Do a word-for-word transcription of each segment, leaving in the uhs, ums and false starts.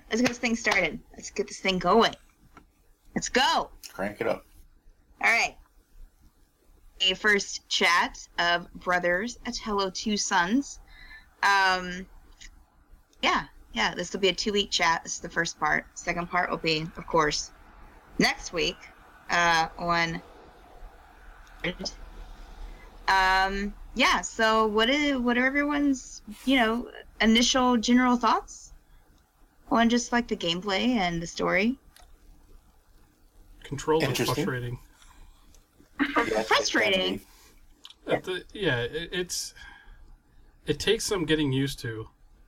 let's get this thing started. Let's get this thing going. Let's go. Crank it up. All right. A first chat of Brothers Atello Two Sons. Um, yeah, yeah. This will be a two-week chat. This is the first part. Second part will be, of course, next week. Uh, on. Um. Yeah. So, what is what are everyone's you know initial general thoughts on just like the gameplay and the story? Control is frustrating. Frustrating. At the, yeah, it, it's it takes some getting used to.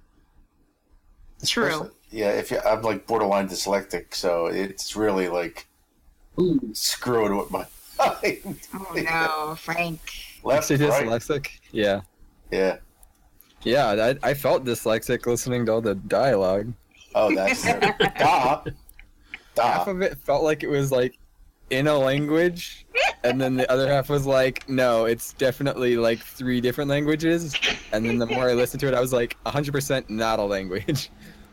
True. Especially- Yeah, if you, I'm like borderline dyslexic, so it's really like screwing with my mind. Oh no, Frank. Left, Actually right. dyslexic? Yeah. Yeah. Yeah, I, I felt dyslexic listening to all the dialogue. Oh, that's it. Da. Half Da. of it felt like it was like in a language, and then the other half was like, no, it's definitely like three different languages. And then the more I listened to it, I was like, one hundred percent not a language.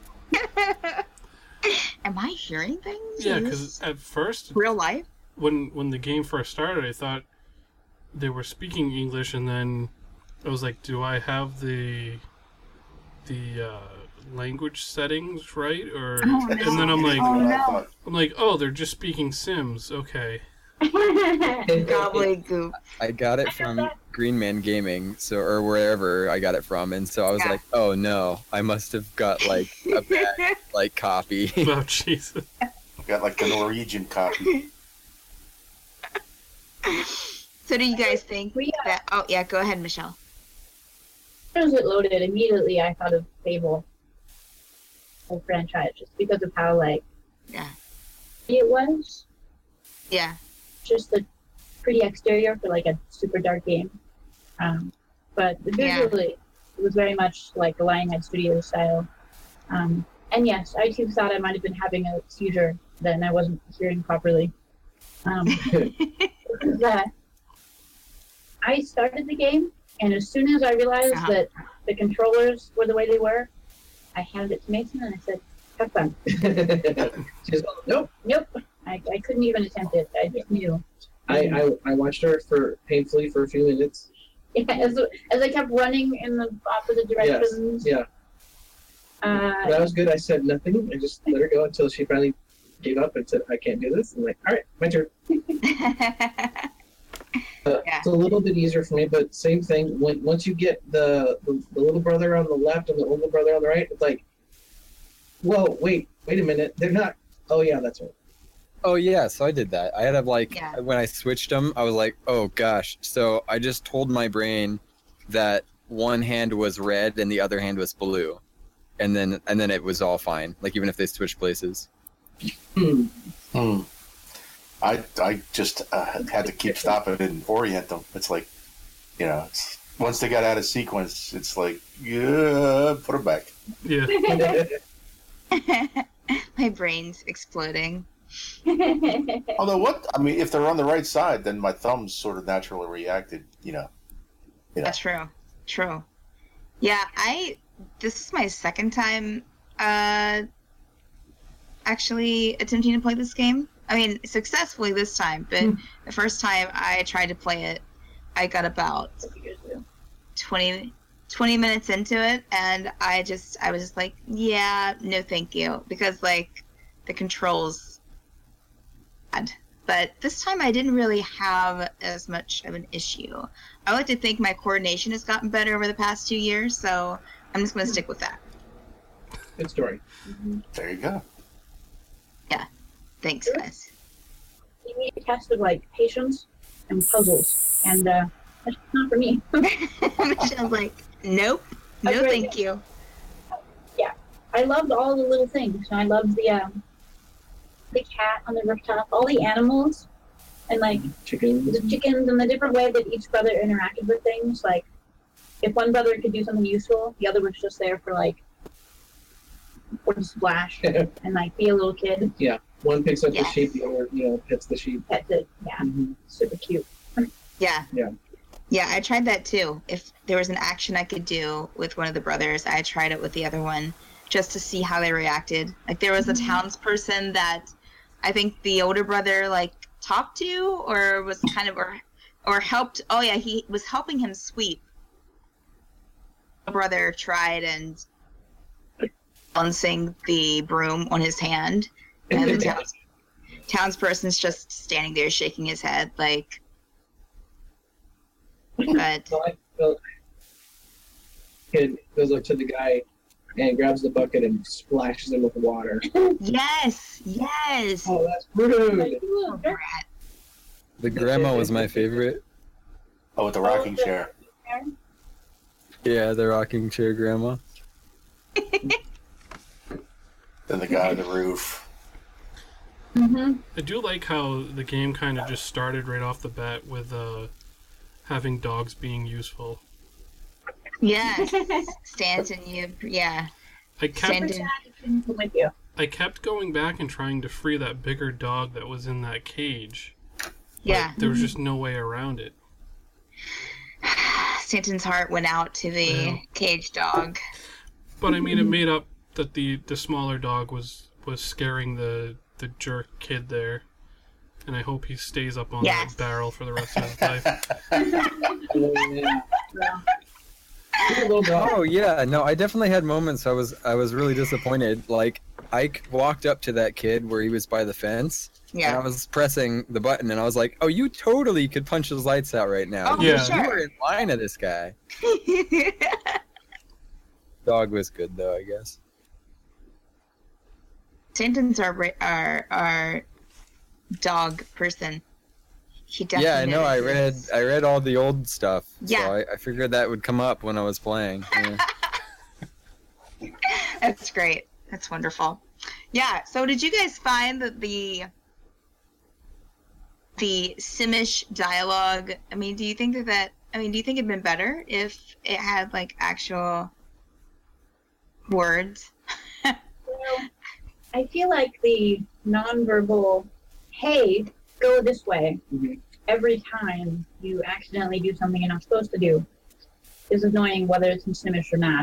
Am I hearing things? Yeah, Is because this at first, real life. when when the game first started, I thought they were speaking English, and then I was like, do I have the the uh, language settings right? Or Oh, no. and then I'm like, Oh, I no. thought- I'm like, oh, they're just speaking Sims. Okay. Gobbledygook. I got it from Green Man Gaming, so or wherever I got it from, and so I was Yeah. like, oh no, I must have got like a bad like copy. Oh Jesus. Got like the Norwegian copy. So do you guys think We, uh, that? Oh yeah, go ahead, Michelle. As soon as it loaded, immediately I thought of Fable, whole franchise, just because of how like Yeah, it was. yeah, Just a pretty exterior for like a super dark game. Um, but Yeah. visually, it was very much like a Lionhead Studios style. Um, and yes, I too thought I might have been having a seizure then. I wasn't hearing properly. Um, that I started the game, and as soon as I realized Uh-huh. that the controllers were the way they were, I handed it to Mason and I said, "Have fun." She's like, nope. Nope, I, I couldn't even attempt it. I just knew. I, I, I watched her for painfully for a few minutes. Yeah, as, as I kept running in the opposite directions. Yeah. Uh, That was good. I said nothing. I just let her go until she finally gave up and said, I can't do this. I'm like, all right, my turn. Uh, Yeah. It's a little bit easier for me, but same thing. When Once you get the, the, the little brother on the left and the older brother on the right, it's like, whoa, wait, wait a minute. They're not. Oh, yeah, that's right. Oh yeah, so I did that. I had to like Yeah. when I switched them, I was like, oh gosh. So I just told my brain that one hand was red and the other hand was blue, and then and then it was all fine. Like even if they switched places. Hmm. Hmm. I I just uh, had to keep stopping it and orient them. It's like, you know, it's, once they got out of sequence, it's like, yeah, put them back. Yeah. My brain's exploding. Although, what I mean, if they're on the right side, then my thumbs sort of naturally reacted. You know. You know. That's true. True. Yeah, I. This is my second time, uh, actually attempting to play this game. I mean, successfully this time, but the first time I tried to play it, I got about twenty, twenty minutes into it, and I just, I was just like, yeah, no, thank you, because like the controls, bad. But this time I didn't really have as much of an issue. I like to think my coordination has gotten better over the past two years, so I'm just going to stick with that. Good story. There you go. Thanks, guys. You need a test of like patience and puzzles, and uh, that's not for me. Michelle's like, nope, no, Okay. thank you. I loved all the little things. I loved the um, the cat on the rooftop, all the animals, and like Chicken. the chickens, and the different way that each brother interacted with things. Like, if one brother could do something useful, the other was just there for like, for the splash and like be a little kid. One picks up Yes. the sheep, the other, you know, pets the sheep. That's it. Yeah, Mhm. super cute. Yeah. Yeah. Yeah, I tried that too. If there was an action I could do with one of the brothers, I tried it with the other one. just to see how they reacted. Like there was a townsperson that I think the older brother like talked to or was kind of or or helped. Oh yeah, he was helping him sweep. The brother tried and balancing the broom on his hand, and the towns, townsperson's just standing there shaking his head like. But So I feel kid goes up to the guy and grabs the bucket and splashes him with water. yes, yes. Oh, that's rude. Oh, brat. The grandma was my favorite. Oh, with the rocking chair. Yeah, the rocking chair grandma. Then the guy on the roof. Mm-hmm. I do like how the game kind of just started right off the bat with uh, having dogs being useful. Yes, Stanton, you, yeah. I kept Stanton. I'm with you. I kept going back and trying to free that bigger dog that was in that cage. but Yeah. There was just no way around it. Stanton's heart went out to the Yeah. cage dog. But I mean, it made up that the, the smaller dog was, was scaring the, the jerk kid there. And I hope he stays up on Yes. that barrel for the rest of his life. Oh, yeah. Yeah. He's a little dog. Oh yeah, no, I definitely had moments I was I was really disappointed. Like Ike walked up to that kid where he was by the fence, and I Yeah. was pressing the button, and I was like, "Oh, you totally could punch his lights out right now. Oh, Yeah. for You sure. were in line of this guy." Dog was good though, I guess. Stanton's our, ra- our, our dog person. He definitely Yeah, I know. I read is. I read all the old stuff, Yeah. so I, I figured that would come up when I was playing. Yeah. That's great. That's wonderful. Yeah. So, did you guys find that the the Simish dialogue? I mean, do you think that that? I mean, do you think it'd been better if it had like actual words? Well, I feel like the nonverbal, hey, go this way, Mhm. every time you accidentally do something you're not supposed to do is annoying, whether it's in Simish or not.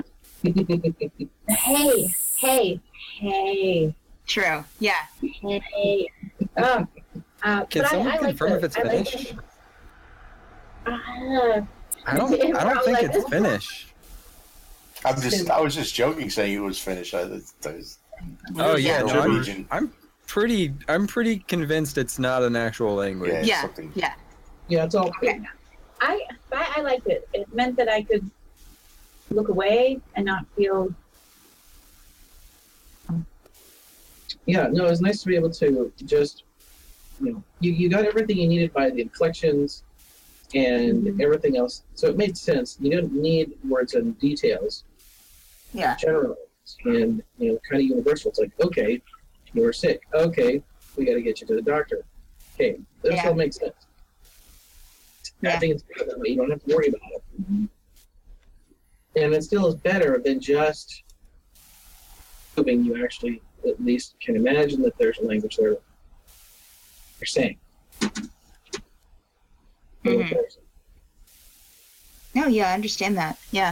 Hey, hey, hey, True. Yeah. hey. Uh, uh, Can but someone I, I like confirm the- if it's I like the- Finnish? Uh, I don't. I don't think it's Finnish. I'm just. I was just joking, saying it was Finnish. I, I was, Oh yeah, Yeah. no, I'm, Norwegian. I'm pretty. I'm pretty convinced it's not an actual language. Yeah. Yeah. something. Yeah. Yeah, it's all Okay. I, I I liked it. It meant that I could look away and not feel. Yeah, no, it's nice to be able to just, you know, you, you got everything you needed by the inflections and Mhm. everything else. So it made sense. You didn't need words and details, Yeah. general and, you know, kind of universal. It's like, okay, you're sick. Okay, we got to get you to the doctor. Okay, this Yeah. all makes sense. I Yeah. think it's better that way. You don't have to worry about it. And it still is better than just hoping you actually at least can imagine that there's a language there they're saying. Mhm. No, yeah, I understand that. Yeah.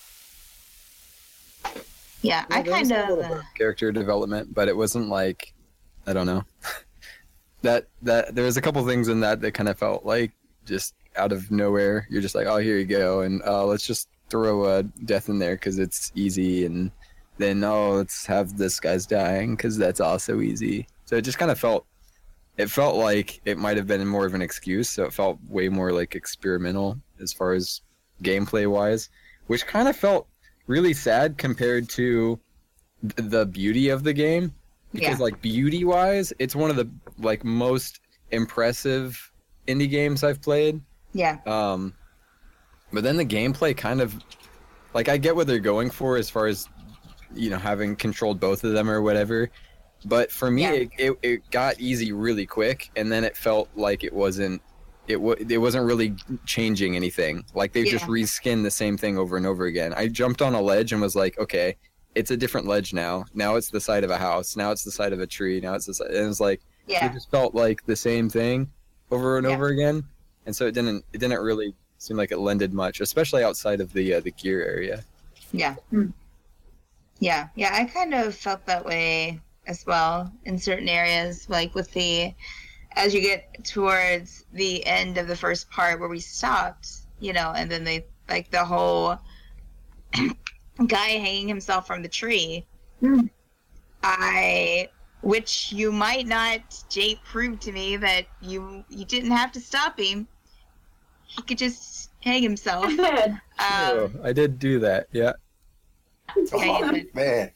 Yeah, I Yeah, there was kind a of. little Uh, bit of character development, but it wasn't like, I don't know. that that there was a couple things in that that kind of felt like just out of nowhere. You're just like, oh, here you go, and uh, let's just throw a death in there because it's easy, and then oh, let's have this guy's dying because that's also easy. So it just kind of felt. It felt like it might have been more of an excuse, so it felt way more like experimental as far as gameplay wise, which kind of felt really sad compared to th- the beauty of the game. Because Yeah. like beauty wise, it's one of the like most impressive indie games I've played. yeah. Um, but then the gameplay kind of like I get what they're going for as far as you know having controlled both of them or whatever. But for me, Yeah. it, it it got easy really quick, and then it felt like it wasn't it w- it wasn't really changing anything. Like they just Yeah. reskinned the same thing over and over again. I jumped on a ledge and was like, okay, it's a different ledge now. Now it's the side of a house. Now it's the side of a tree. Now it's the side. And it was like Yeah. it just felt like the same thing over and Yeah. over again, and so it didn't it didn't really seem like it lended much, especially outside of the uh, the gear area. Yeah. Yeah, yeah, I kind of felt that way as well in certain areas, like with the as you get towards the end of the first part where we stopped, you know, and then they like the whole guy hanging himself from the tree. Mm. I, which you might not, Jake proved to me that you you didn't have to stop him. He could just hang himself. Bad. Oh, Um, I did do that. Yeah. Okay, Oh, but- man.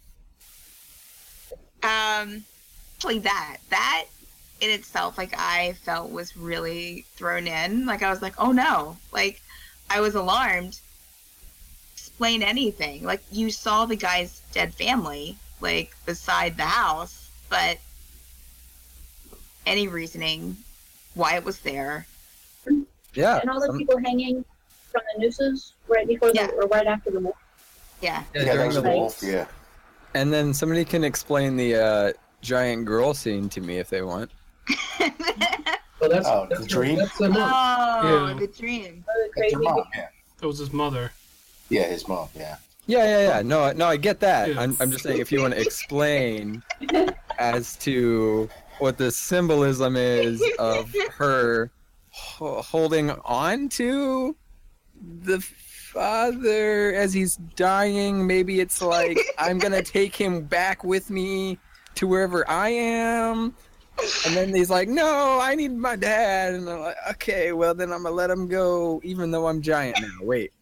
um, like that, that in itself, like I felt was really thrown in. Like I was like, oh no, like I was alarmed. Explain anything. Like you saw the guy's dead family, like beside the house, but any reasoning why it was there. Yeah. And all the some- people hanging from the nooses right before Yeah. the, or right after the war. Yeah. yeah, Yeah, that during was the the wolf. wolf. Yeah. And then somebody can explain the uh, giant girl scene to me if they want. Well, that's, Oh, that's the dream? That's the mom. Oh, Yeah. the dream. Oh, the That's crazy. her mom. Yeah. That was his mother. Yeah, his mom. Yeah. Yeah, yeah, yeah. No, no, I get that. Yeah. I'm, I'm just saying if you want to explain as to what the symbolism is of her ho- holding on to the father as he's dying. Maybe it's like, I'm going to take him back with me to wherever I am. And then he's like, no, I need my dad. And I'm like, okay, well, then I'm going to let him go, even though I'm giant now. Wait.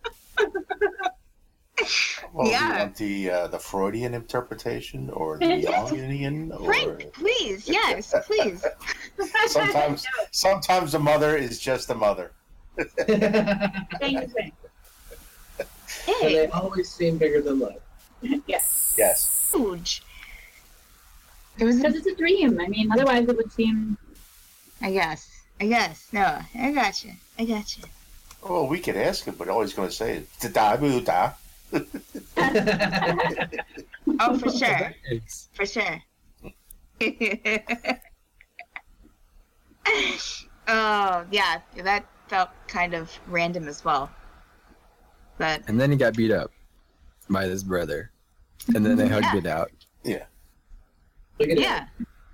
Well, do Yeah. you want the uh, the Freudian interpretation or the Jungian? Or Frank, please, yes, please. sometimes sometimes the mother is just the mother. Thank you, Frank. And Hey, they always seem bigger than life. Yes. Yes. huge. It was, Because it's a dream. I mean, otherwise it would seem. I guess, I guess. No, I got you. I got you. Well, we could ask him, but all he's going to say is "da boo da." Oh, for sure, Thanks. for sure. Oh, yeah, that felt kind of random as well. But And then he got beat up by his brother. And then they hugged Yeah. it out. Yeah. Look at yeah,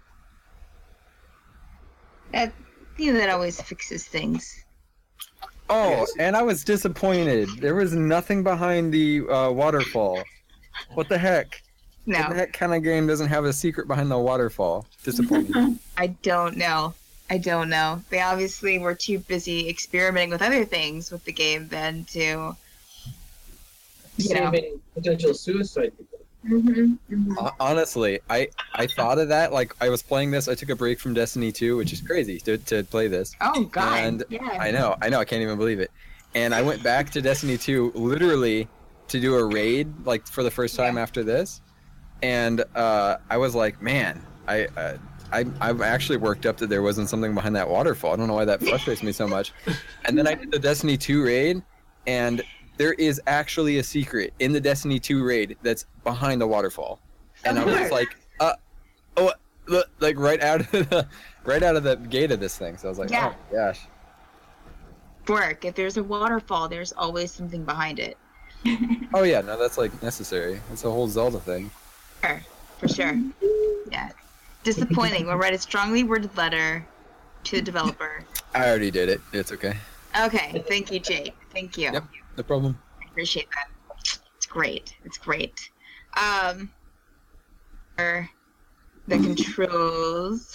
that you know, that always fixes things. Oh, Yes. and I was disappointed. There was nothing behind the uh, waterfall. What the heck? What the No, heck kind of game doesn't have a secret behind the waterfall? Disappointing. I don't know. I don't know. They obviously were too busy experimenting with other things with the game than to. it. You know. Saving potential suicide people. Mm-hmm, mm-hmm. Hon- Honestly, I, I thought of that. Like, I was playing this. I took a break from Destiny two, which is crazy to, to play this. Oh God! And Yeah. I know, I know, I can't even believe it. And I went back to Destiny two literally to do a raid, like for the first time Yeah. after this. And uh, I was like, man, I, uh, I, I'm actually worked up that there wasn't something behind that waterfall. I don't know why that frustrates me so much. And then I did the Destiny two raid, and there is actually a secret in the Destiny two raid that's behind the waterfall. And I was Okay. like, uh, oh, look, like right out of the, right out of the gate of this thing. So I was like, Yeah. oh gosh. Work. If there's a waterfall, there's always something behind it. Oh yeah, no, that's like necessary. It's a whole Zelda thing. Sure, for sure. Yeah. Disappointing. We'll write a strongly worded letter to the developer. I already did it. It's okay. Okay. Thank you, Jake. Thank you. Yep. No problem. I appreciate that. It's great. It's great. Um, for the controls.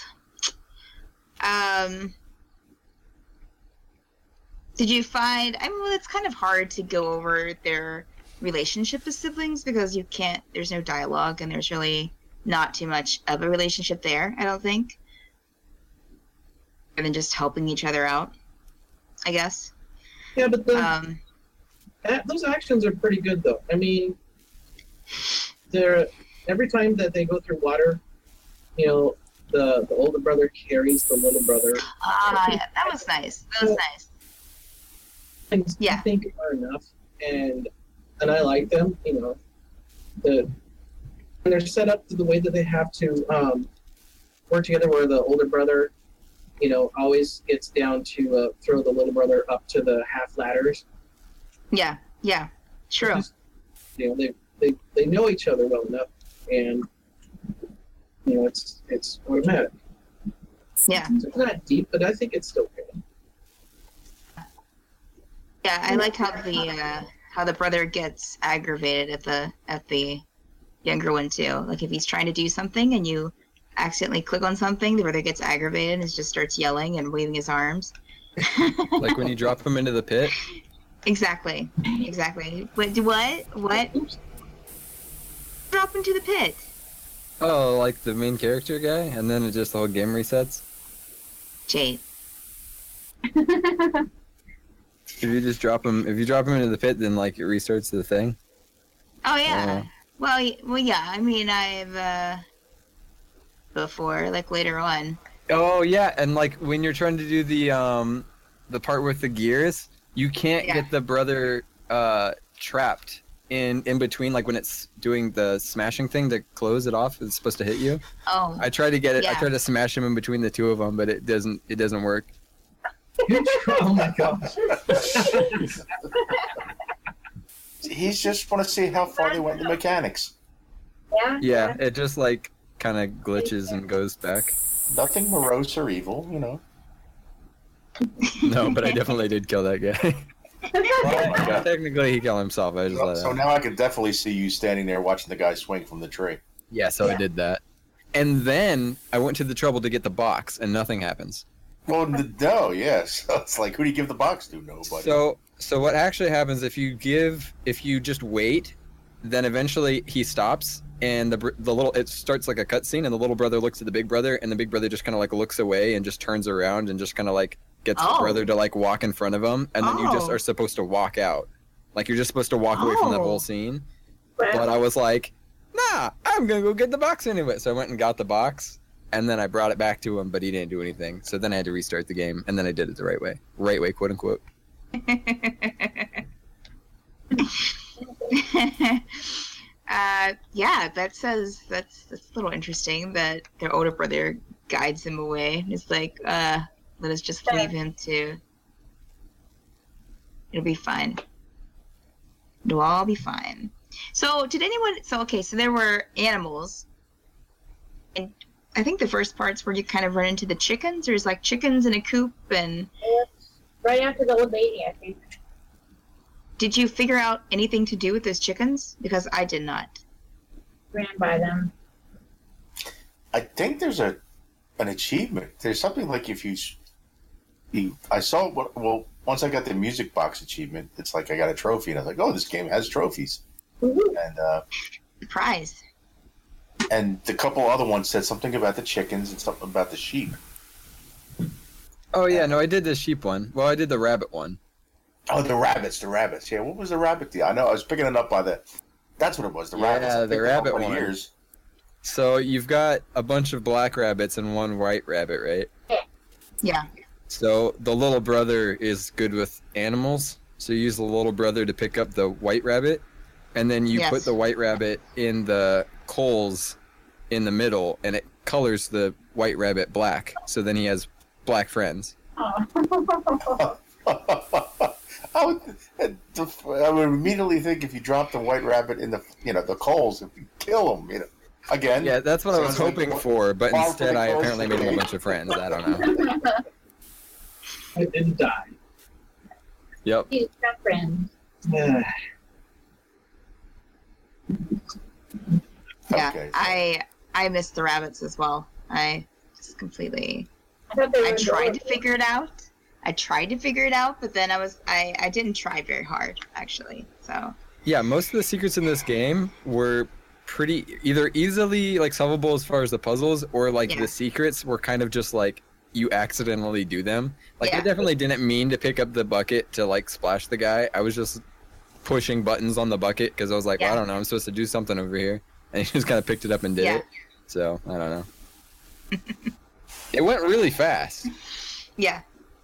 Um, did you find? I mean, well, it's kind of hard to go over their relationship as siblings because you can't. There's no dialogue, and there's really not too much of a relationship there. I don't think. And then just helping each other out, I guess. Yeah, but the, Um, that, those actions are pretty good, though. I mean, they're every time that they go through water, you know, the the older brother carries the little brother. ah, yeah, that was nice. That was nice. Things Yeah. I think are enough, and and I like them. You know, the and they're set up to the way that they have to um, work together, where the older brother, you know, always gets down to uh, throw the little brother up to the half ladders. Yeah, yeah, true. Just, you know, they they they know each other well enough, and you know it's it's automatic. Yeah. So it's not deep, but I think it's still good. Yeah, I like how the uh, how the brother gets aggravated at the at the younger one too. Like if he's trying to do something and you accidentally click on something, the brother gets aggravated and just starts yelling and waving his arms. Like when you drop him into the pit. Exactly. Exactly. What? What? What? Drop into the pit. Oh, like the main character guy, and then it just the whole game resets. Jade. If you just drop him, if you drop him into the pit, then like it restarts the thing. Oh yeah. Oh. Well, y- well, yeah. I mean, I've uh, before, like later on. Oh yeah, and like when you're trying to do the um, the part with the gears, you can't Yeah. get the brother uh trapped in in between. Like when it's doing the smashing thing to close it off, it's supposed to hit you. Oh. I tried to get it. I Yeah. tried to smash him in between the two of them, but it doesn't. It doesn't work. Oh my gosh. He's just want to see how far they went in the mechanics. Yeah. Yeah, it just like kind of glitches and goes back. Nothing morose or evil, you know. No, but I definitely did kill that guy. Oh my god. Technically, he killed himself. I just So, let so him. now I can definitely see you standing there watching the guy swing from the tree. Yeah, so I did that, and then I went to the trouble to get the box, and nothing happens. Well, n- no, yes. So it's like, who do you give the box to? Nobody. So, so what actually happens if you give, if you just wait, then eventually he stops, and the br- the little it starts like a cutscene, and the little brother looks at the big brother, and the big brother just kind of like looks away and just turns around and just kind of like gets the Oh. brother to like walk in front of him, and then you just Oh. are supposed to walk out, like you're just supposed to walk away from that Oh. whole scene. Well, But I was like, nah, I'm gonna go get the box anyway. So I went and got the box, and then I brought it back to him, but he didn't do anything. So then I had to restart the game, and then I did it the right way, right way, quote unquote. uh, yeah, that says that's that's a little interesting that their older brother guides him away. It's like, uh, let us just leave him to. It'll be fine. It'll all be fine. So, did anyone? So, okay, so there were animals, and I think the first parts where you kind of run into the chickens. There's like chickens in a coop, and right after the old lady, I think. did you figure out anything to do with those chickens? Because I did not. Ran by them. I think there's a an achievement. There's something like if you, you I saw what well once I got the music box achievement, it's like I got a trophy, and I was like, oh, this game has trophies, Woo-hoo. and uh, Surprise. and the couple other ones said something about the chickens and something about the sheep. Oh yeah, no, I did the sheep one. Well, I did the rabbit one. Oh, the rabbits, the rabbits. Yeah, what was the rabbit deal? I know I was picking it up by the. That's what it was. The Yeah, rabbits. I the picked them up rabbit for one. Years. So you've got a bunch of black rabbits and one white rabbit, right? Yeah. So the little brother is good with animals. So you use the little brother to pick up the white rabbit, and then you Yes. put the white rabbit in the coals in the middle, and it colors the white rabbit black. So then he has black friends. Oh. I would, I would immediately think if you drop the white rabbit in the, you know, the coals, if you kill him, you know, again. Yeah, that's what I was sounds like hoping wa- for, but far instead from I close apparently to made him a me. bunch of friends. I don't know. I didn't die. Yep. He's got friends. Yeah. Yeah. Okay, so- I I missed the rabbits as well. I just completely I thought they were I tried to adorable. figure it out. I tried to figure it out, but then I was I, I didn't try very hard actually. So Yeah, most of the secrets in this game were pretty either easily like solvable as far as the puzzles, or like Yeah. the secrets were kind of just like you accidentally do them. Like I Yeah. definitely didn't mean to pick up the bucket to like splash the guy. I was just pushing buttons on the bucket because I was like, well, I Yeah. don't know, I'm supposed to do something over here, and he just kind of picked it up and did Yeah. it. So I don't know. It went really fast. yeah.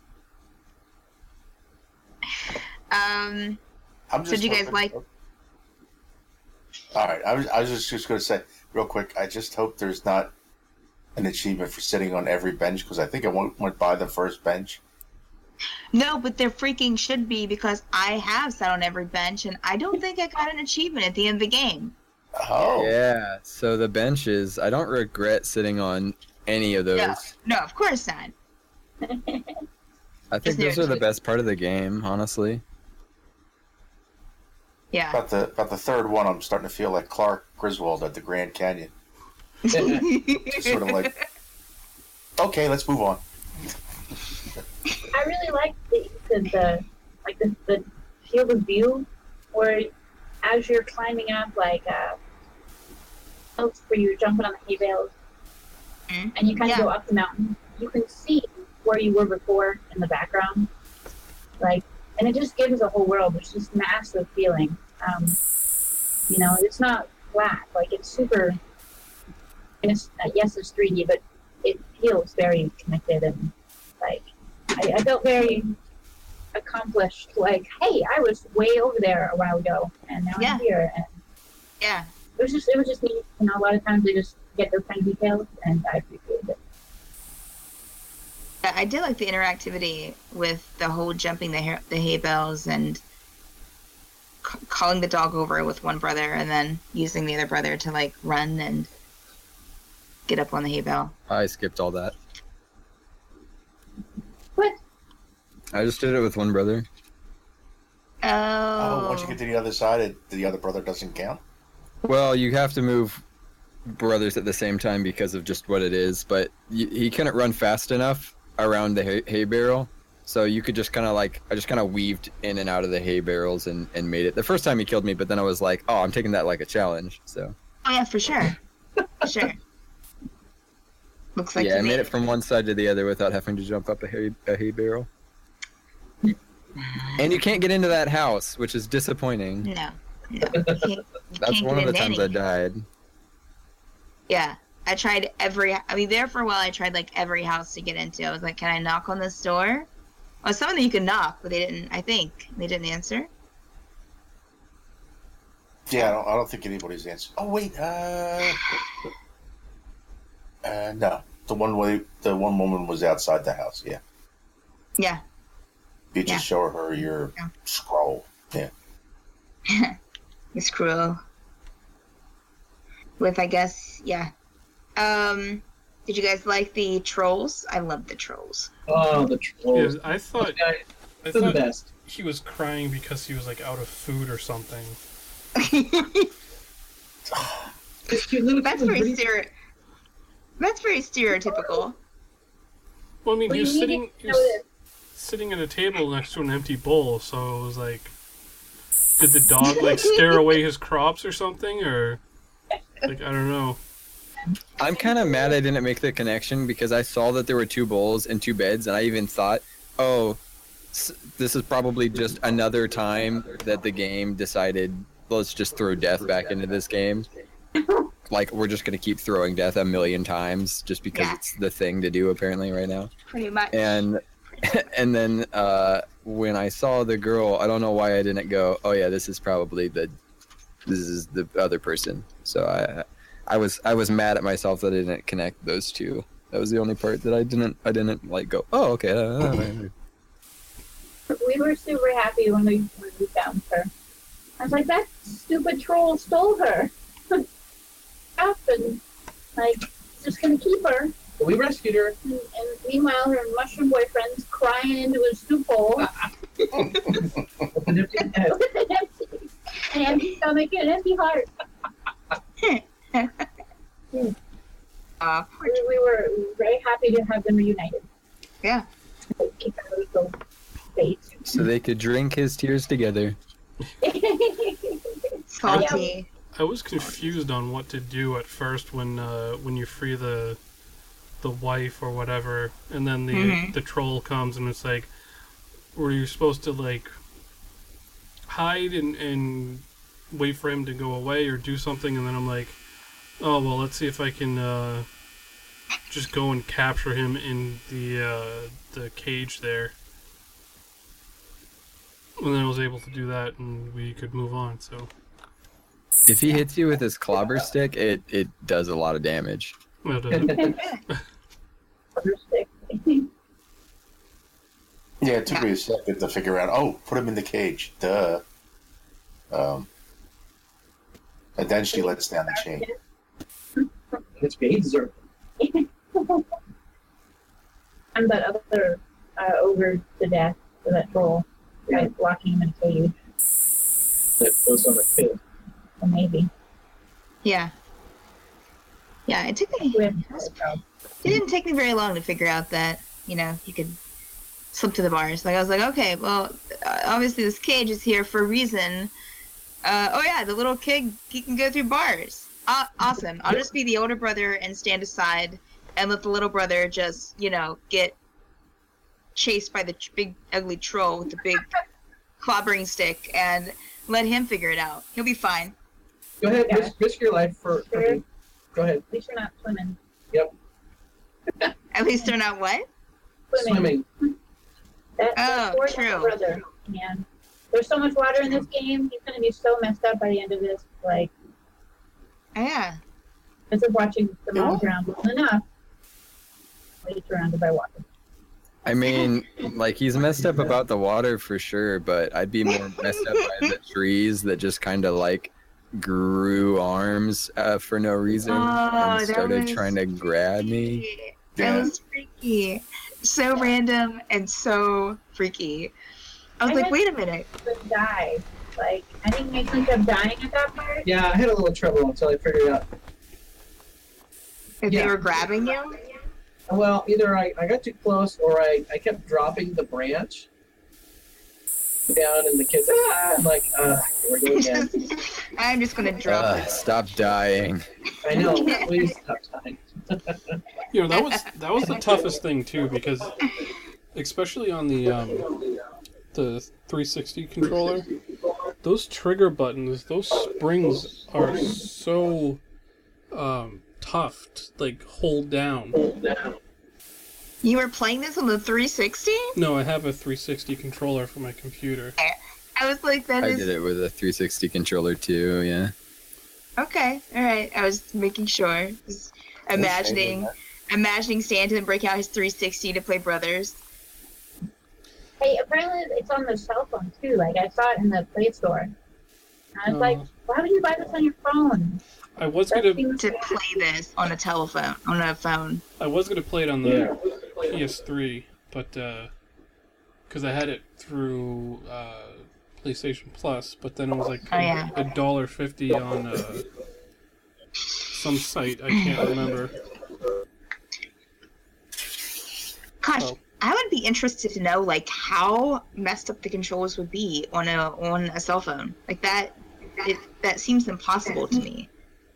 Um I'm So did you guys hoping- like- All right, I was I was just, just going to say real quick. I just hope there's not an achievement for sitting on every bench because I think I went, went by the first bench, No, but there freaking should be because I have sat on every bench and I don't think I got an achievement at the end of the game. Oh. Yeah, so the benches, I don't regret sitting on any of those. No, no, of course not. I think Just those are the near- best part of the game, honestly. Yeah. About the about the third one, I'm starting to feel like Clark Griswold at the Grand Canyon. Just sort of like, okay, let's move on. I really like the, the, the like the, the field of view where as you're climbing up like uh slopes where you're jumping on the hay bales Mhm. and you kind of Yeah. go up the mountain, you can see where you were before in the background. Like and it just gives a whole world. It's just massive feeling. Um, you know, it's not flat. Like it's super. And it's uh, yes, it's three D, but it feels very connected and like I, I felt very accomplished. Like, hey, I was way over there a while ago, and now Yeah. I'm here. And Yeah. it was just it was just neat. You know, a lot of times they just get those kind of details, and I appreciate it. Yeah, I did like the interactivity with the whole jumping the hay, the hay bales and c- calling the dog over with one brother and then using the other brother to like run and get up on the hay bale. I skipped all that. What? I just did it with one brother. Oh. Oh, once you get to the other side, it, the other brother doesn't count. Well, you have to move brothers at the same time because of just what it is, but y- he couldn't run fast enough around the hay, hay barrel, so you could just kind of like, I just kind of weaved in and out of the hay barrels and, and made it. The first time he killed me, but then I was like, oh, I'm taking that like a challenge, so. Oh yeah, for sure. For sure. Looks like yeah, you I made it from one side to the other without having to jump up a hay, a hay barrel. And you can't get into that house, which is disappointing. No. No. You can't, you That's can't one get of the into times I anything. died. Yeah. I tried every. I mean, there for a while, I tried like every house to get into. I was like, "Can I knock on this door?" Well, some of them you could knock, but they didn't. I think they didn't answer. Yeah, I don't, I don't think anybody's answered. Oh wait, uh, uh, no, the one way, the one woman was outside the house. Yeah, Yeah. you just Yeah. show her your Yeah. scroll. Yeah, It's cruel. With I guess, yeah. Um, did you guys like the trolls? I love the trolls. Oh, the Yeah, trolls. I thought Yeah, I they're the thought best. he was crying because he was like out of food or something. This cute little That's kid was very pretty- stereo. That's very stereotypical. Well, I mean, Well, he was you sitting needed he to know was that- sitting at a table next to an empty bowl, so it was like, did the dog like scare away his crops or something, or like I don't know. I'm kind of mad I didn't make the connection because I saw that there were two bowls and two beds, and I even thought, oh, s- this is probably just another time that the game decided, let's just throw death back into this game. Like, we're just going to keep throwing death a million times just because Yeah. it's the thing to do, apparently, right now. Pretty much. And and then uh, when I saw the girl, I don't know why I didn't go, oh, yeah, this is probably the, this is the other person. So I... I was I was mad at myself that I didn't connect those two. That was the only part that I didn't I didn't like go. Oh, okay. uh, We were super happy when we when we found her. I was like, that stupid troll stole her. Up and like just gonna keep her. We rescued her. And, and meanwhile, her mushroom boyfriend's crying into a soup bowl With an empty head. with an empty, an empty stomach and an empty heart. Uh, We, we were very happy to have them reunited. Yeah. Keep that little face. so they could drink his tears together. salty. I was confused on what to do at first when uh, when you free the the wife or whatever, and then the Mhm. the troll comes and it's like, were you supposed to like hide and and wait for him to go away or do something? And then I'm like, oh well, let's see if I can uh, just go and capture him in the uh, the cage there. And then I was able to do that, and we could move on. So. If he hits you with his clobber stick, it, it does a lot of damage. Well, it doesn't- Yeah, it took Yeah. me a second to figure out. Oh, put him in the cage. Duh. Um, and then she lets down the chain. It's he deserved it. And that other uh, over to death for that troll, right? Locking him in a cage, That goes on the field. or maybe. Yeah. Yeah, it took me. With It didn't take me very long to figure out that, you know, you could slip to the bars. Like, I was like, okay, well, uh, obviously this cage is here for a reason. Uh, oh, yeah, the little kid, he can go through bars. Uh, awesome. I'll just be the older brother and stand aside and let the little brother just, you know, get chased by the ch- big, ugly troll with the big clobbering stick and let him figure it out. He'll be fine. Go ahead, Yeah. risk, risk your life for. for Sure. me. Go ahead. At least you're not swimming. At least they're not what? Swimming. Swimming. That, Oh, that poor true. little brother, man. There's so much water in this game. He's gonna be so messed up by the end of this. Like, Yeah. instead of watching the mom drown well enough, he's surrounded by water. I mean, like he's messed up about the water for sure, but I'd be more messed up by the trees that just kind of like grew arms uh, for no reason Oh, and that started was trying to grab me. freaky. Yeah. That was freaky. So random and so freaky. I was I like, had- wait a minute. But die. Like, I didn't make sense of dying at that part. Yeah, I had a little trouble until I figured out. If Yeah. they were grabbing you? Well, either I, I got too close or I, I kept dropping the branch down, and the kids like, ah, I'm like, uh, here we go again. I'm just gonna drop Ugh, it. stop dying. I know. Please stop dying. You know, that was that was the toughest thing too, because especially on the um, the three sixty controller, those trigger buttons, those springs are so um, tough to like hold down. You were playing this on the three sixty? No, I have a three sixty controller for my computer. I was like, that I is did it with a three sixty controller too, yeah. okay. All right. I was making sure. Just imagining, imagining Stanton break out his three sixty to play Brothers. Hey, apparently it's on the cell phone too. Like, I saw it in the Play Store. And I was Oh. like, why would you buy this on your phone? I was That gonna seems To play this on a telephone, on a phone. I was gonna play it on the P S three, but because I had it through uh, PlayStation Plus, but then it was like Oh, yeah. a dollar fifty on uh, some site I can't remember. Gosh, Oh. I would be interested to know like how messed up the controls would be on a on a cell phone. Like that, it, that seems impossible to me.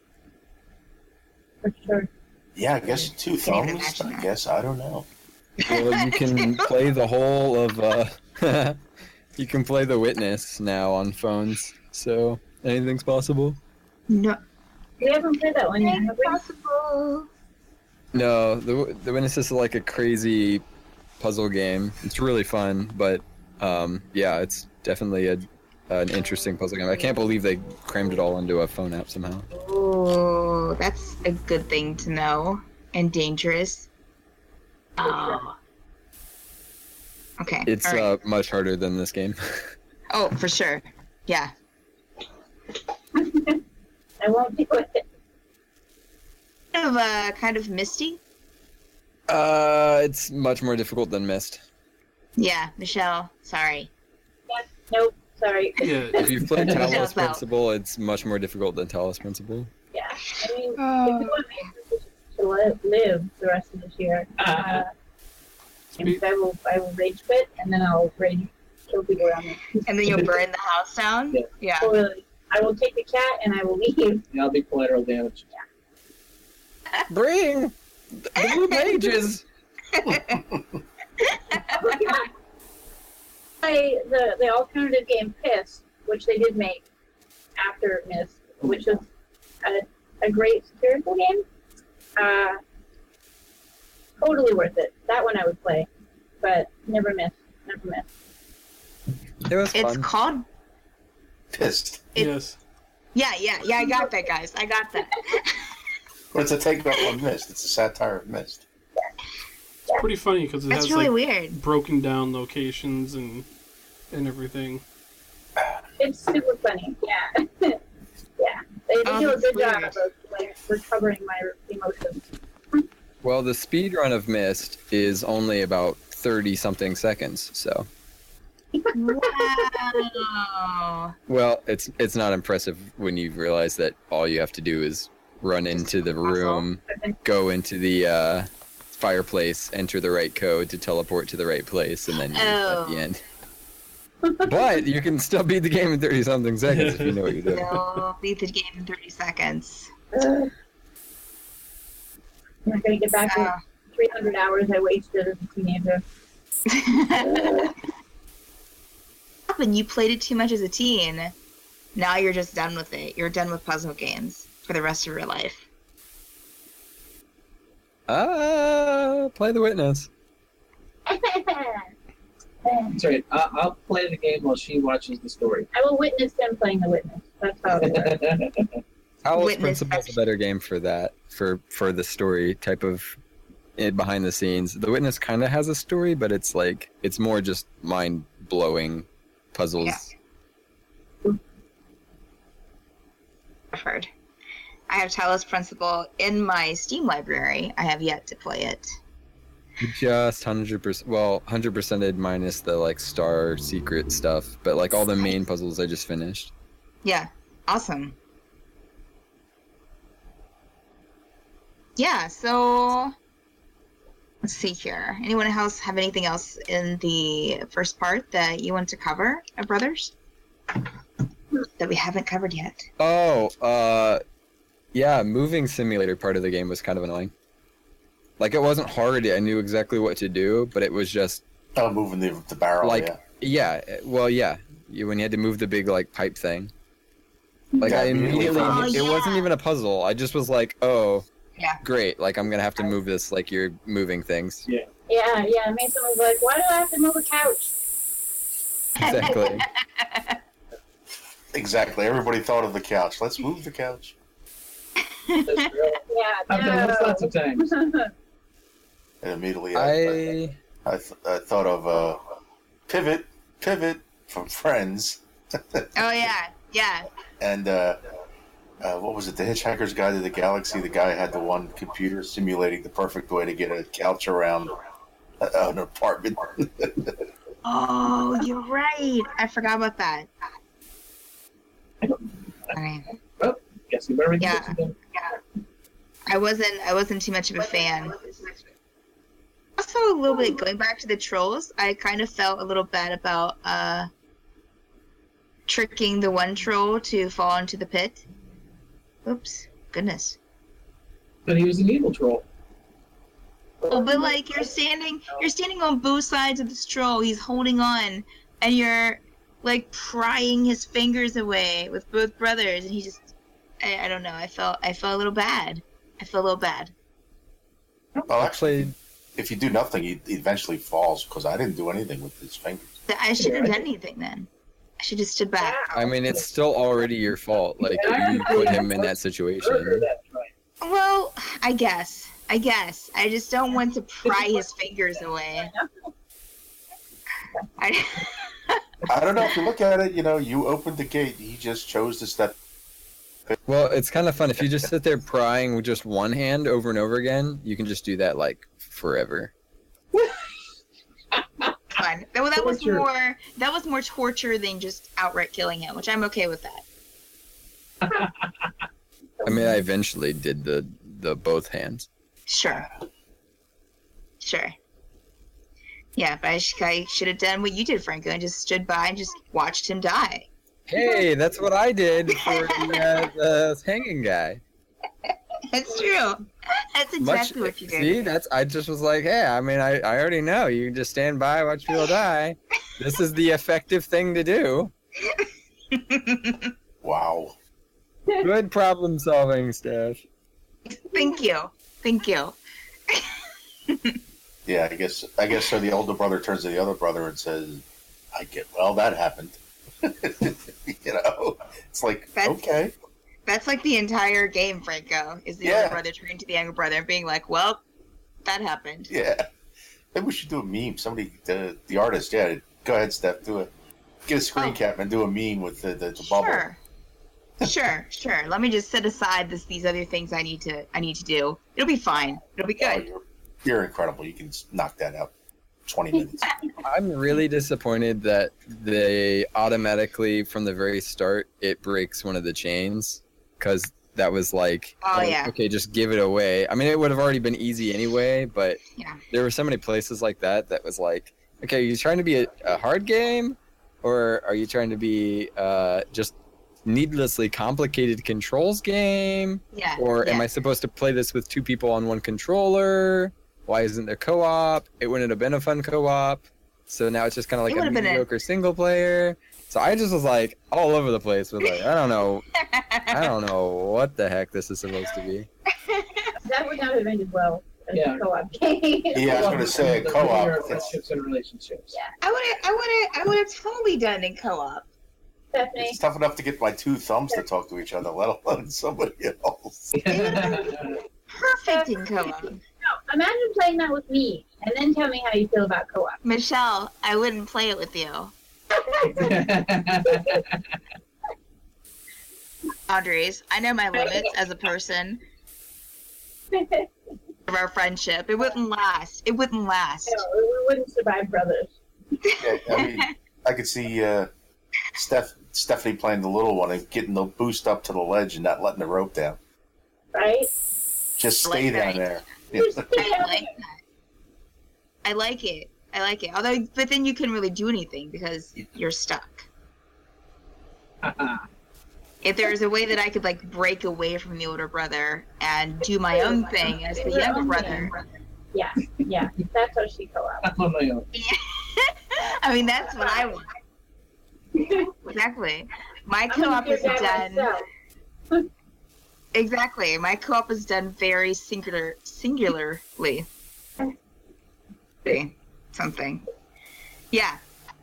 for sure. Yeah, I guess two Can't even thumbs. imagine I that. guess I don't know. Well, you can play the whole of uh you can play The Witness now on phones. So, anything's possible? No, We haven't played that one yet, have we? impossible. No, The The Witness is like a crazy puzzle game. It's really fun, but um yeah, it's definitely a an interesting puzzle game. I can't believe they crammed it all into a phone app somehow. Oh, that's a good thing to know and dangerous. Oh. Okay. It's all right. uh, much harder than this game. Oh, for sure. Yeah. I won't do it. Kind of uh, kind of misty. uh, it's much more difficult than Myst. Yeah, Michelle. Sorry. Nope, sorry. Yeah, If you've played Michelle's Talos out. Principle, it's much more difficult than Talos Principle. Yeah, I mean, Oh. if you want me to live, live the rest of this year, uh, Spe- I will, I will rage quit, and then I'll rage kill people around me. And then you'll burn the house down. Yeah. Yeah. Totally. I will take the cat, and I will leave. That'll be collateral damage. Bring the blue pages. Play the the alternative game Piss, which they did make after Myst, which is a, a great satirical game. Uh, totally worth it. That one I would play, but never miss. Never miss. It was It's fun. called. Pissed. It- yes. Yeah, yeah, yeah. I got that, guys. I got that. But it's a takeoff on Mist. It's a satire of Mist. pretty funny because it That's has really like weird. broken down locations and and everything. It's super funny. Yeah. Yeah. They, they Oh, do a that's good job weird. of like recovering my emotions. Well, the speed run of Myst is only about thirty something seconds, so. Wow. Well, it's it's not impressive when you realize that all you have to do is run into the room, go into the uh, fireplace, enter the right code to teleport to the right place, and then you're at the Oh. end. But you can still beat the game in thirty something seconds if you know what you're doing. They'll beat the game in thirty seconds. Uh, I'm not gonna get back to Uh, three hundred hours I wasted as a teenager. when you played it too much as a teen, now you're just done with it. You're done with puzzle games for the rest of your life. Uh, play the witness. That's right. I- I'll play the game while she watches the story. I will witness them playing the witness. That's how it works. Howl's Witness Principle's a better game for that, for for the story type of it behind the scenes. The Witness kind of has a story, but it's like it's more just mind blowing puzzles. Yeah. I've heard. I have Talos Principle in my Steam library. I have yet to play it. Just hundred percent. Well, hundred percented minus the like star secret stuff, but like all the main puzzles I just finished. Yeah, awesome. Yeah, so let's see here. Anyone else have anything else in the first part that you want to cover, uh, brothers? That we haven't covered yet. Oh, uh, yeah, moving simulator part of the game was kind of annoying. Like it wasn't hard. I knew exactly what to do, but it was just Oh, moving the, the barrel, like yeah. yeah. Well, yeah. You, when you had to move the big like pipe thing. Like Yeah, I immediately immediately, Oh, it yeah. wasn't even a puzzle. I just was like, oh, Yeah. great. Like I'm gonna have to move this like you're moving things. Yeah, yeah. Mason was like, "Why do I have to move a couch?" Exactly. Exactly. Everybody thought of the couch. Let's move the couch. That's real. Yeah, I've done this lots of times. And immediately I, I, I I, th- I thought of uh, Pivot, Pivot from Friends. Oh yeah, yeah. And uh, uh, what was it? The Hitchhiker's Guide to the Galaxy. The guy had the one computer simulating the perfect way to get a couch around uh, an apartment. Oh, you're right. I forgot about that. Okay. Guess you better read the Yeah. books again. I wasn't I wasn't too much of a fan. Also a little bit going back to the trolls, I kind of felt a little bad about uh tricking the one troll to fall into the pit. Oops. Goodness. But he was an evil troll. Oh, but like you're standing you're standing on both sides of this troll, he's holding on and you're like prying his fingers away with both brothers and he just I, I don't know, I felt I felt a little bad. I felt a little bad. Well, I actually, played. if you do nothing, he he eventually falls because I didn't do anything with his fingers. I shouldn't have done anything then. I should have stood back. I mean, it's still already your fault. Like you put him in that Murder situation. that time. Well, I guess. I guess. I just don't want to pry his fingers away. I, I don't know. If you look at it, you know, you opened the gate. He just chose to step. Well, it's kind of fun if you just sit there prying with just one hand over and over again. You can just do that like forever. fine. Well, that was Torture. more. That was more torture than just outright killing him, which I'm okay with that. I mean, I eventually did the the both hands. Sure. Sure. Yeah, but I, sh- I should have done what you did, Franco, and just stood by and just watched him die. Hey, that's what I did for the, uh, the hanging guy. That's true. That's exactly Much, what you did. See, that's I just was like, hey, I mean, I, I already know. You can just stand by, watch people die. This is the effective thing to do. Wow. Good problem solving, Steph. Thank you. Thank you. Yeah, I guess. I guess so. The older brother turns to the other brother and says, "I get. Well, that happened." You know, it's like That's- okay. That's like the entire game, Franco, is the Yeah. older brother turning to the younger brother and being like, well, that happened. Yeah. Maybe we should do a meme. Somebody, the the artist, yeah. Go ahead, Steph. Do a get a screen Oh. cap and do a meme with the the, the bubble. Sure. Sure, sure. Let me just set aside this these other things I need to I need to do. It'll be fine. It'll be Oh, good. you're, you're incredible. You can knock that out. Twenty minutes. I'm really disappointed that they automatically, from the very start, it breaks one of the chains. Because that was like, Oh, yeah. okay, just give it away. I mean, it would have already been easy anyway, but Yeah. there were so many places like that that was like, okay, are you trying to be a, a hard game? Or are you trying to be uh, just needlessly complicated controls game? Yeah. Or yeah. am I supposed to play this with two people on one controller? Why isn't there co-op? It wouldn't have been a fun co-op. So now it's just kind of It like a would've been a- mediocre single player. So I just was like all over the place with like, I don't know, I don't know what the heck this is supposed to be. That would not have ended well as Yeah. a co-op game. Yeah, I was going to say a The co-op. linear That's, friendships and relationships. Yeah. I would have I would have I would have totally done in co-op. Stephanie, it's tough enough to get my two thumbs to talk to each other, let alone somebody else. Perfect in co-op. no, imagine playing that with me, and then tell me how you feel about co-op. Michelle, I wouldn't play it with you. Andres, I know my limits as a person of our friendship. It wouldn't last. It wouldn't last. No, we wouldn't survive, brothers. Yeah, I mean, I could see uh, Steph, Stephanie playing the little one and getting the boost up to the ledge and not letting the rope down. Right? Just stay Like down that. there. Just Yeah. stay I out like there. that. I like it. I like it. Although, but then you couldn't really do anything because you're stuck. If there was a way that I could like break away from the older brother and do my own thing as the Your younger own brother, Yeah, yeah. That's how she co-op. I'm on my own. I mean that's what I want. Exactly. My I'm gonna co-op do is that done. myself. Exactly. My co-op is done very singular, singularly. See, something. Yeah.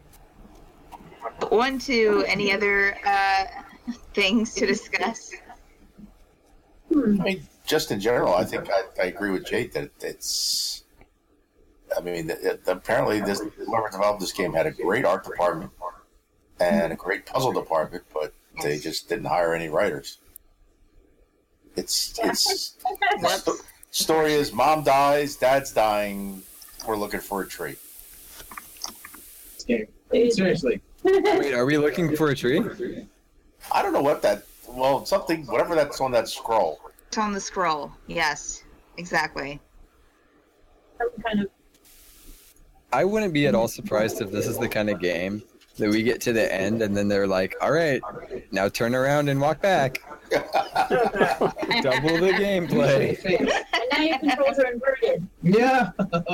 On to any other uh, things to discuss. Hmm. I mean, just in general, I think I, I agree with Jake that it's. I mean, it, it- apparently, this whoever developed this game had a great art department and a great puzzle department, but they just didn't hire any writers. It's it's the sto- story is mom dies, dad's dying, we're looking for a tree. This game. Seriously. Wait, are we looking for a tree? I don't know what that. Well, something whatever that's on that scroll. It's on the scroll. Yes, exactly. Some kind of I wouldn't be at all surprised if this is the kind of game that we get to the end and then they're like, all right, now turn around and walk back. Double the gameplay. and now your controls are inverted. Yeah.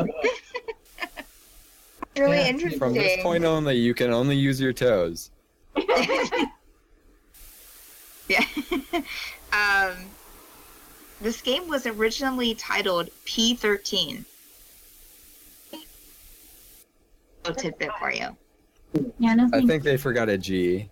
Really Yeah. interesting. From this point only, you can only use your toes. Yeah. um, this game was originally titled P thirteen. A tidbit for you. Yeah, no I thanks. think they forgot a G.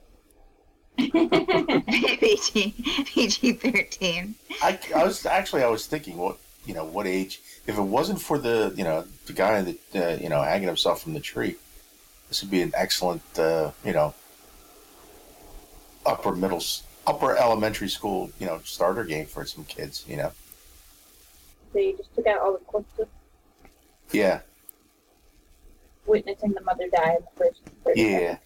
P G thirteen. I, I was actually I was thinking what you know what age if it wasn't for the you know the guy that uh, you know hanging himself from the tree, this would be an excellent uh, you know upper middle s- upper elementary school you know starter game for some kids you know They just took out all the corpses, yeah witnessing the mother die in the first thirty yeah seconds.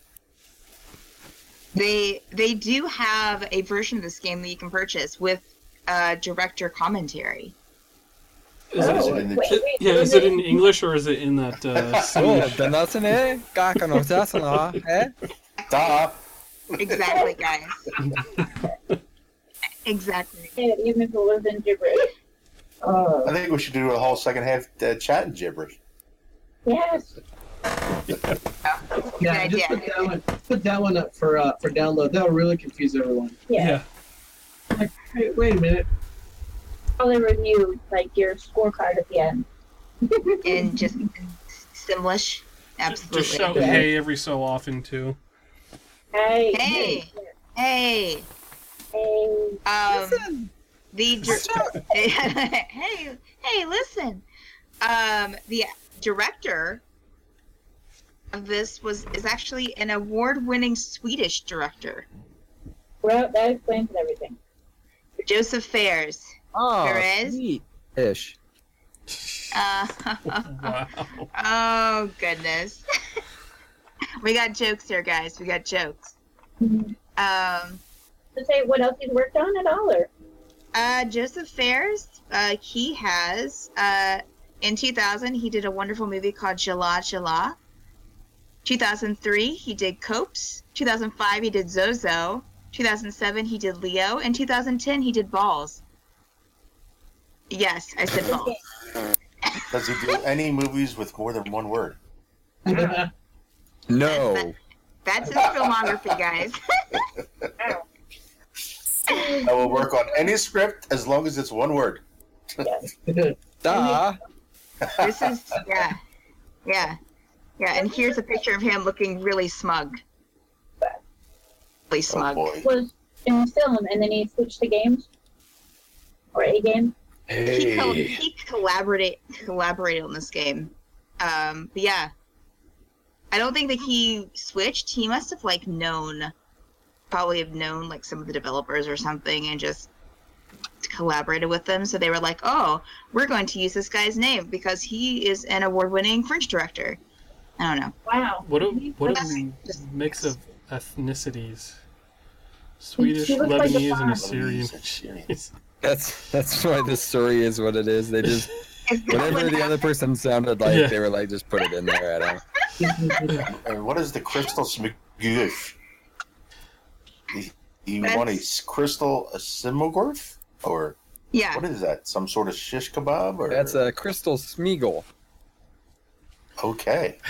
They they do have a version of this game that you can purchase with uh, director commentary. Is Oh, it, Is it in the- wait, wait, yeah, was is it in English or is it in that uh, Oh, Swedish? den där sen är kakan och täsarna, eh? Duh. Exactly, guys. Exactly. Yeah, even if it was in gibberish. Uh, I think we should do a whole second half uh, chatting gibberish. Yes. yeah, Good just idea. put that one, put that one up for uh, for download. That'll really confuse everyone. Yeah. Like, hey, wait a minute. I'll renew like your scorecard at the end. And just Simlish. Absolutely. Just shout hey every so often too. Hey. Hey. Hey. Hey. Um, the dir- hey, hey, listen. Um, the director of this was is actually an award-winning Swedish director, Well, that explains everything. Joseph Fares. Oh, Perez? sweet. Ish. Uh, Wow. oh goodness. We got jokes here, guys. We got jokes. Mm-hmm. Um, To say what else he's worked on at all, or uh, Joseph Fares. Uh, he has. Uh, in two thousand, he did a wonderful movie called Jala Jala. two thousand three, he did Copes. two thousand five, he did Zozo. two thousand seven, he did Leo. And two thousand ten, he did Balls. Yes, I said Balls. Does he do any movies with more than one word? No. That's his filmography, guys. I will work on any script as long as it's one word. Da. This is, yeah. Yeah. Yeah, and here's a picture of him looking really smug. Really Oh smug. boy. was in film, and then he switched to games or a game. He, col- Hey. he collaborated collaborated on this game. Um, but yeah. I don't think that he switched. He must have like known, probably have known like some of the developers or something, and just collaborated with them. So they were like, "Oh, we're going to use this guy's name because he is an award-winning French director." I don't know. Wow. What a what That's a just- mix of ethnicities. Swedish, She looks like a Lebanese, and farm. Assyrian. Lebanese and Syrian. That's that's why this story is what it is. They just Is that whatever what the other person sounded like, Yeah. they were like, just put it in there. I don't. And what is the crystal smigurf? You, you That's- want a s- crystal simogorf? Or Yeah. what is that? Some sort of shish kebab? Or That's a Crystal Smeagol. Okay.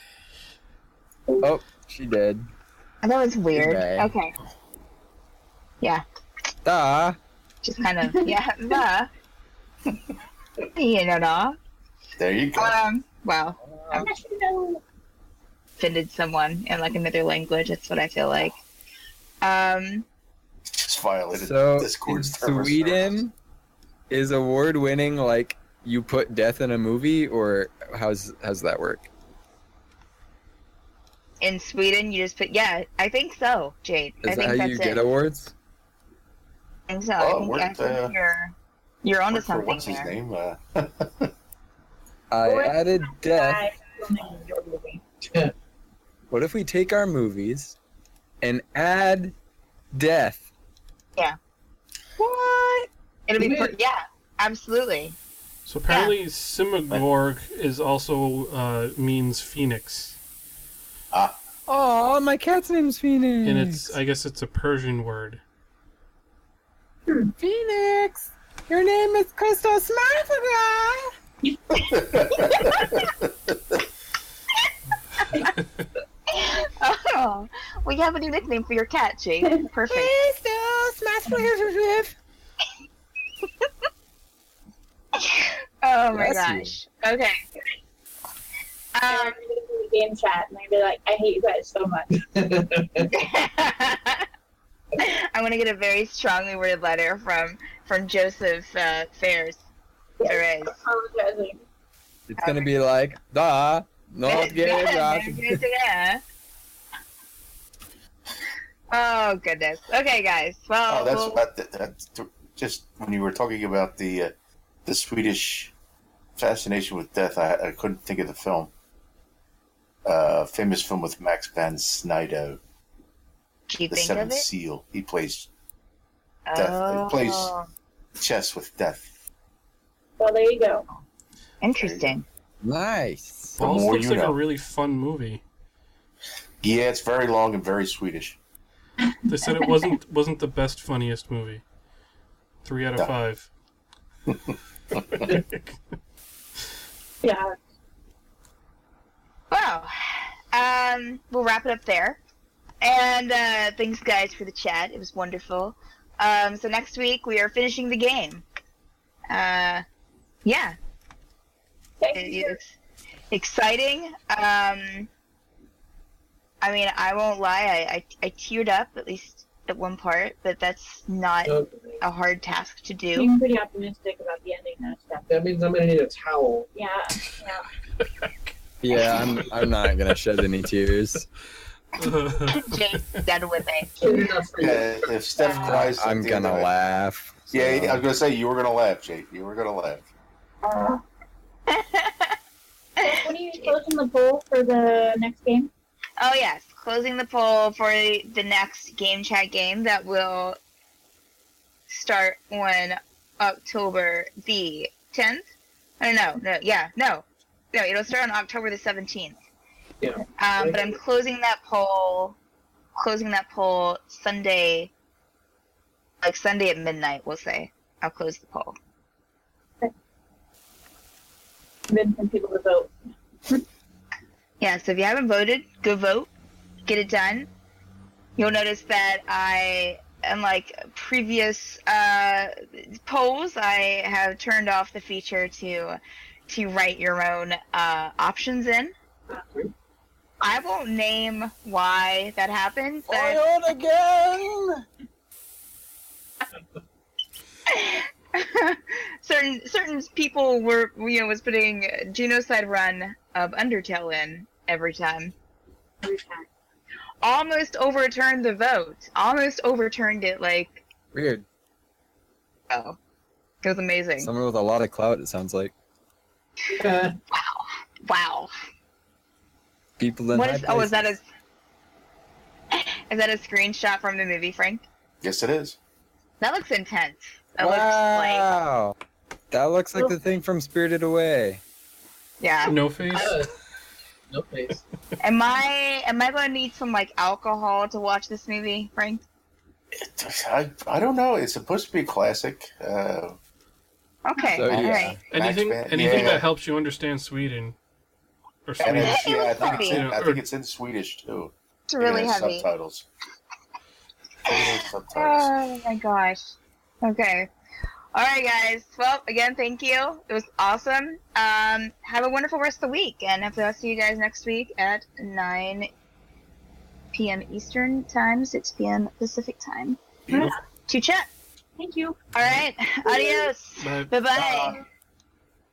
Oh, she did. That was weird. Okay. Okay. Yeah. Da. Just kind of, yeah. The. You know, no. There you go. Um, wow. I'm not sure. No. Offended someone in like another language. That's what I feel like. Um, Just violated So in Discord's terms of Sweden, is award winning like you put death in a movie, or how's how's that work? in Sweden, you just put, yeah, I think so, Jade. I Is think that how that's you it. get awards? I think so. Oh, I think, worked, I think uh, you're, you're onto Worked for something what's there. his name? Uh, I Or- added death. I filming your movie. What if we take our movies and add death? What? It'll be, Yeah. per- yeah, absolutely. So apparently, Simagorg is also uh, means phoenix, Oh, my cat's name's Phoenix. and it's I guess it's a Persian word. Phoenix. Your name is Crystal Smartfly. Oh, we have a new nickname for your cat, Jade. Perfect. Crystal Smartfly. Oh my Bless you. gosh. Okay. I'm Um, gonna go to the game chat and I'd be like, I hate you guys so much. I'm gonna get a very strongly worded letter from from Joseph uh, Fares. Perez. Apologizing. It's gonna be like, da, not gay, Josh. Yeah. Oh goodness. Okay, guys. Well, oh, that's we'll- about that. That's just when you were talking about the uh, the Swedish fascination with death. I, I couldn't think of the film. Uh, famous film with Max von Sydow, do you The think Seventh of it? Seal. He plays Death. Oh, He plays chess with death. Well, there you go. interesting. Nice. The Balls more looks you like know. a really fun movie. Yeah, it's very long and very Swedish. They said it wasn't wasn't the best funniest movie. Three out of No. five. Yeah. Well, um, we'll wrap it up there. And uh, thanks, guys, for the chat. It was wonderful. Um, so next week we are finishing the game. Uh, yeah, Thank it- you. it's exciting. Um, I mean, I won't lie. I, I, I teared up at least at one part, but that's not Okay. a hard task to do. Being pretty optimistic about the ending and stuff. That means I'm gonna need a towel. Yeah, yeah. Yeah, I'm. I'm not gonna shed any tears. Jake's dead with it. Good enough for you. Yeah, if Steph cries, at I'm the end gonna of it- laugh. so- Yeah, I was gonna say you were gonna laugh, Jake. You were gonna laugh. Uh, when are you closing the poll for the next game? Oh yes, closing the poll for the next game chat game that will start on October the tenth. I don't know. No, yeah, no, no. It'll start on October the seventeenth. Yeah. Um, but I'm closing that poll, closing that poll Sunday, like Sunday at midnight. We'll say I'll close the poll. Been some people to vote. Yeah, so if you haven't voted, go vote. Get it done. You'll notice that I, unlike previous uh, polls, I have turned off the feature to to write your own uh, options in. I won't name why that happened. but- Oiled again. certain certain people were, you know, was putting genocide run of Undertale in every time. Every time. Almost overturned the vote. Almost overturned it. Like, Weird. oh, it was amazing. Someone with a lot of clout. It sounds like Uh, Wow. people in What high is? Oh, is that places. a? Is that a screenshot from the movie, Frank? Yes, it is. That looks intense. That looks like, Wow. That looks like the thing from Spirited Away. yeah. No face. uh, no face. Am I am I going to need some like alcohol to watch this movie, Frank? It, I, I don't know. It's supposed to be a classic. Uh, Okay, So, all yeah. right. Anything, Max Van- anything yeah. that helps you understand Sweden or And Swedish. it's, yeah, I think it's in, Heavy. I think it's in Swedish too. It's really It has heavy. Subtitles. It has subtitles. Oh my gosh. Okay. All right, guys. Well, again, thank you. It was awesome. Um, have a wonderful rest of the week, and hopefully I'll see you guys next week at nine p.m. Eastern time, six p.m. Pacific time Beautiful. to chat. Thank you. All right. Adios. But Bye bye.